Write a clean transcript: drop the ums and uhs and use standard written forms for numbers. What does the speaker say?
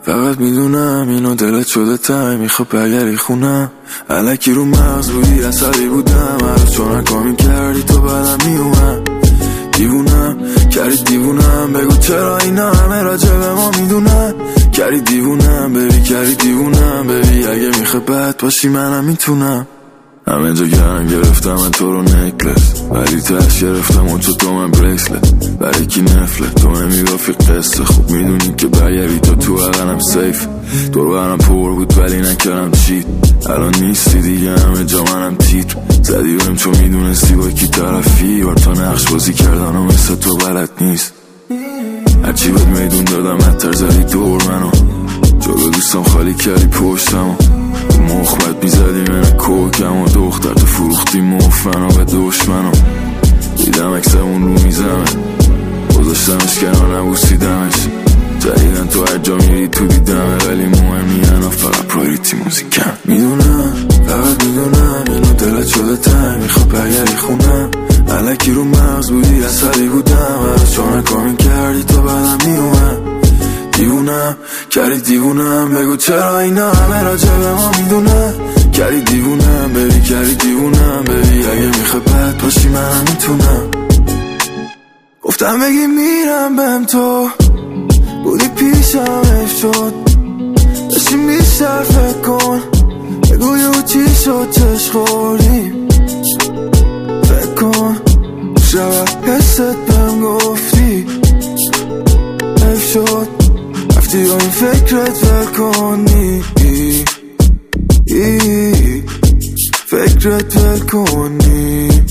فقط میدونم اینو دلت شده تای میخواد بگری خونم. الکی رو مغز بودی عصبی بودم، هر چون کامی کردی تو بعدم میومم. دیوونم کردی دیوونم، بگو چرا اینا همه راجع به ما میدونن. کردی دیوونم ببی، کردی دیوونم ببی، اگه میخوای بد باشی منم میتونم. همه جا گرم گرفتم من تو رو نکلس، ولی تش گرفتم اون تو من بریسلت. برای کی نفلت تو نمیگافی قصه، خوب میدونی که برگردی تو اقلم سیف. دور برم پر بود ولی نکردم چیت، الان نیستی دیگه همه جا منم تیتر. زدی بهم چون میدونستی با کی طرفی، بار تا نقش بازی کردن و مثل تو بلد نیست. هرچی بهت میدون دادم حتر زدی دور منو، جلو دوستم خالی کردی پشتمو. مخبت میزدی من کوکم و دختر تو فروختی مفنو به دشمنو. دیدم اکسمون رو میزمه، گذاشتمش کنار نبوسیدمش. جدیدن تو هر جا میری تو دیدمه، ولی مهمی انا فقط پرایوریتی موزیکم. میدونم فقط میدونم اینو دلت شده تنگ میخواد بگری خونم. الکی رو مغز بودی عصبی بودم، هر چون کامی کردی تو بعدم میومم. دیوونم کردی دیوونم، بگو چرا اینا همه راجع به ما میدونن. کردی دیوونم ببی، کردی دیوونم ببی، اگه میخوای بد باشی منم میتونم. گفتم بگی میرم بهم تو بودی پیشم شد، داشتیم بیشتر فکر کن، بگو یهو چی شد چش خوردیم. فکر کن شب حست بهم گفتی حیف شد رفتی با این فکرت ول کنی، فکرت ول کنی.